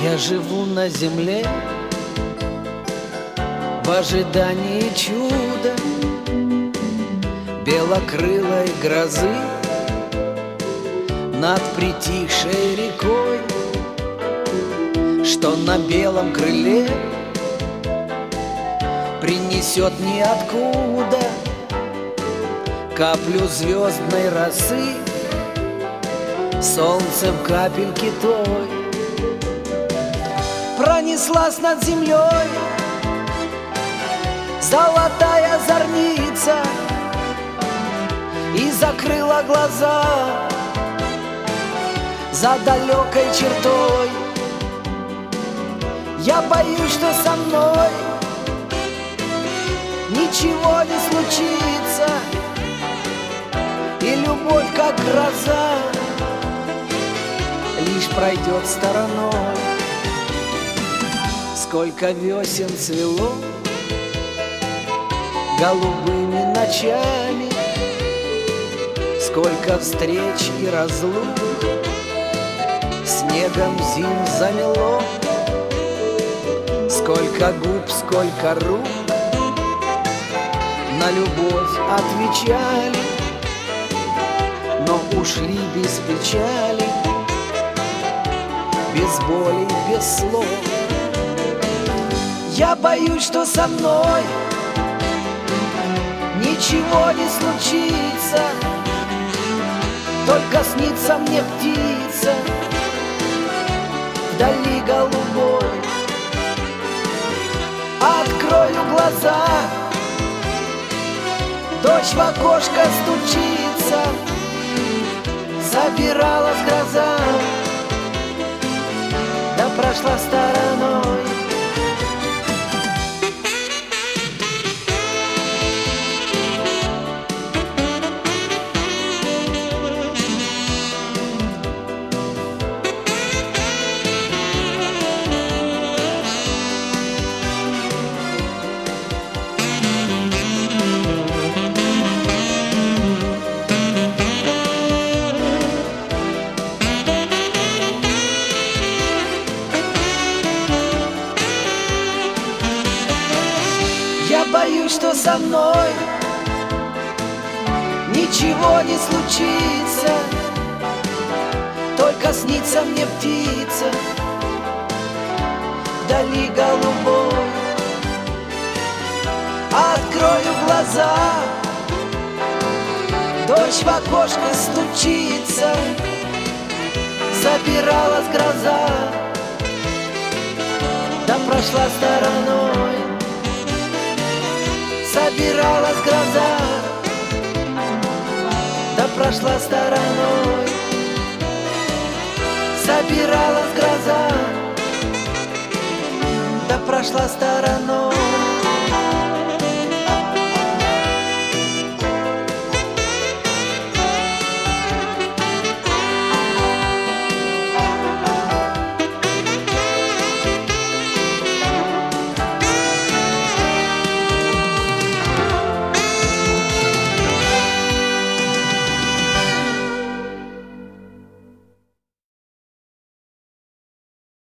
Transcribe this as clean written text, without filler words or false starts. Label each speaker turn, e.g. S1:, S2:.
S1: Я живу на земле в ожидании чуда, белокрылой грозы над притихшей рекой, что на белом крыле принесет ниоткуда каплю звездной росы, солнцем капельки той. Пронеслась над землей золотая зорница и закрыла глаза за далекой чертой. Я боюсь, что со мной ничего не случится, и любовь, как гроза, лишь пройдет стороной. Сколько весен цвело голубыми ночами, сколько встреч и разлук снегом зим замело, сколько губ, сколько рук на любовь отвечали, но ушли без печали, без боли, без слов. Я боюсь, что со мной ничего не случится, только снится мне птица вдали голубой. Открою глаза, дождь в окошко стучится, собиралась гроза, да прошла стороной. Я боюсь, что со мной ничего не случится, только снится мне птица вдали голубой. Открою глаза, дождь в окошко стучится, собиралась гроза, да прошла стороной. Собиралась гроза, да прошла стороной. Собиралась гроза, да прошла стороной.